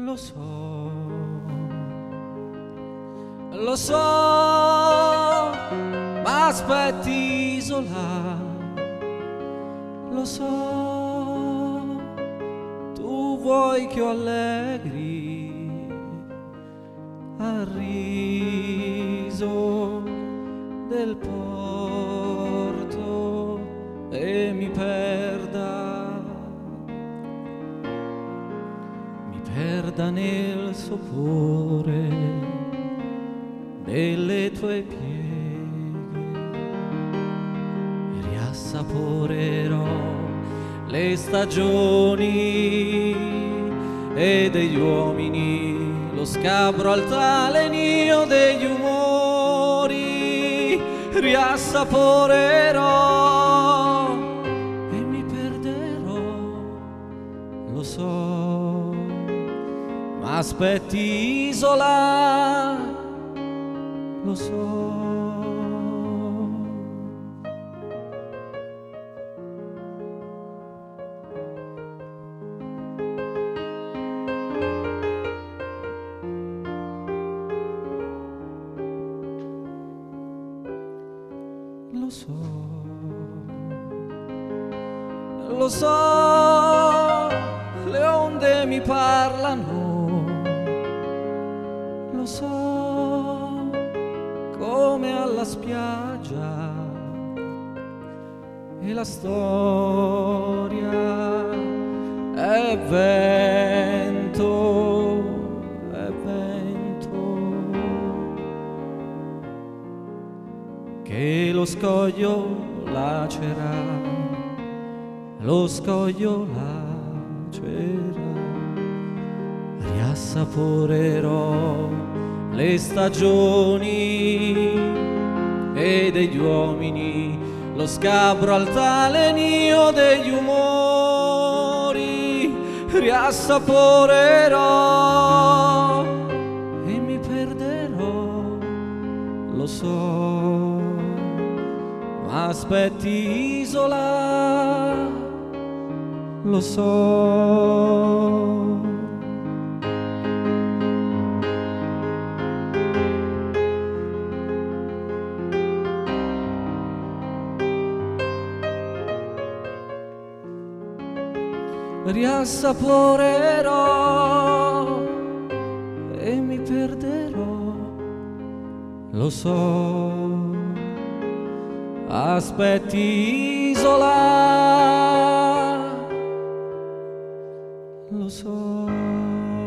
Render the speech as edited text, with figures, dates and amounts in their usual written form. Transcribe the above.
Lo so, lo so, ma aspetti isola. Lo so, tu vuoi che io allegri al riso del porto e mi perda nel sopore delle tue pieghe e riassaporerò le stagioni e degli uomini, lo scabro altalenio degli umori, riassaporerò e mi perderò, lo so, ma aspetti isola, lo so. Lo so, lo so, le onde mi parlano, lo so, come alla spiaggia, e la storia è vento, è vento, che lo scoglio lacera, lo scoglio lacera, riassaporerò le stagioni e degli uomini, lo scabro altalenio degli umori, riassaporerò e mi perderò, lo so, ma aspetti isola, lo so. Riassaporerò e mi perderò, lo so, aspetti isola, lo so.